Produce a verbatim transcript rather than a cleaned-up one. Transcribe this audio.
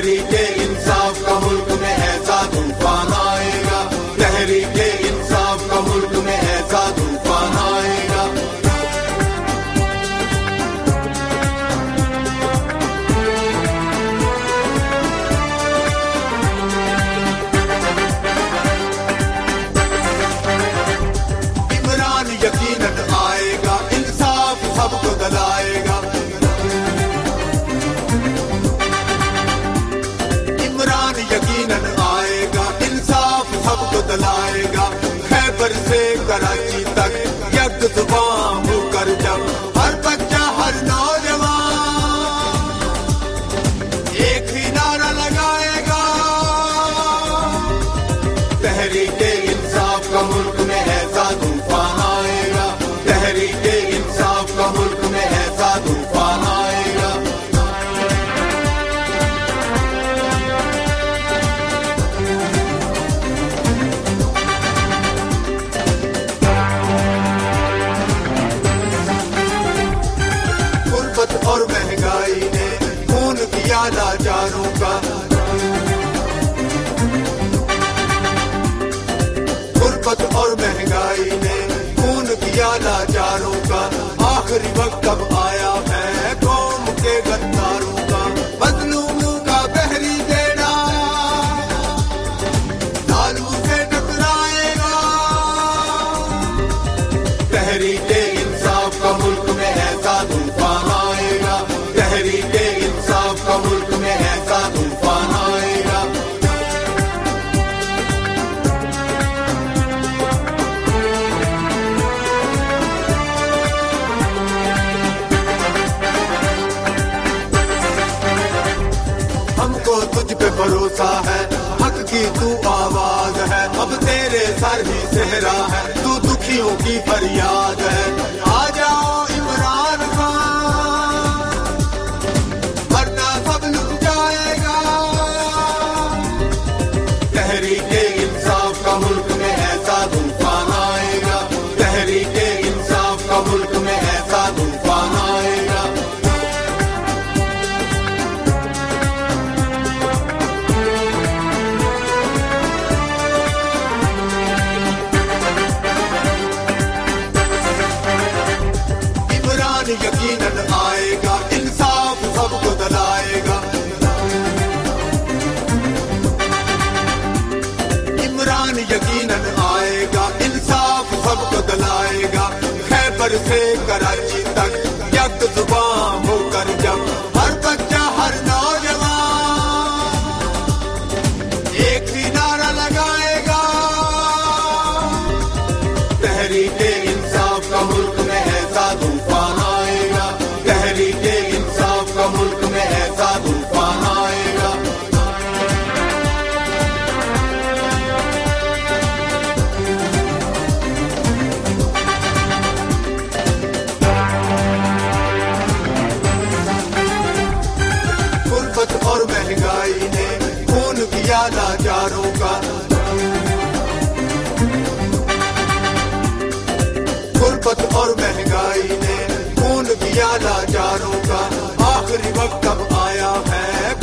तहरीके इंसाफ का मुल्क में ऐसा तूफान आएगा, तहरीके इंसाफ का मुल्क में ऐसा तूफान आएगा। इमरान यकीनन आएगा, इंसाफ सबको दिलाएगा। इमरान यकीनन आएगा, इंसाफ सबको दिलाएगा। खैबर से कराची तक यक जुबान होकर जब हर बच्चा हर नौजवान एक ही नारा लगाएगा, तहरीके इंसाफ का मुल्क में ऐसा तूफान आएगा, तहरीके इंसाफ का मुल्क में ऐसा तूफान आएगा। गुर्बत और महंगाई ने खून किया लाचारों का, गुर्बत और महंगाई ने खून किया लाचारों का। आखिरी वक्त अब आया है कौम के गद्दारों का, मजलूमों का बहरी देना लालू से टकराएगा, तहरीके इंसाफ का मुल्क में ऐसा तूफान आएगा, तहरीके इंसाफ का मुल्क में ऐसा तूफान आएगा। हमको तुझ पे भरोसा है, हक की तू आवाज है, अब तेरे सर ही सेहरा है, तू दुखियों की फरियाद है। आ जाओ इमरान खान वरना सब लुट जाएगा, तहरीके इंसाफ का मुल्क में ऐसा तूफान आएगा, तहरीके इंसाफ का मुल्क में ऐसा तूफान आएगा। इमरान यकीनन आएगा, इंसाफ सबको दिलाएगा। इमरान यकीनन आएगा, इंसाफ सबको दिलाएगा। खैबर से कराची तक यक जुबान होकर जब हर बच्चा हर नौजवान एक ही नारा लगाएगा, तहरीके इंसाफ का मुल्क में ऐसा तूफान आएगा, तहरीके इंसाफ का मुल्क में ऐसा तूफान आएगा। गुर्बत और महंगाई ने खून किया लाचारों का, गुर्बत और महंगाई ने खून किया लाचारों का। आखिरी वक्त अब आया है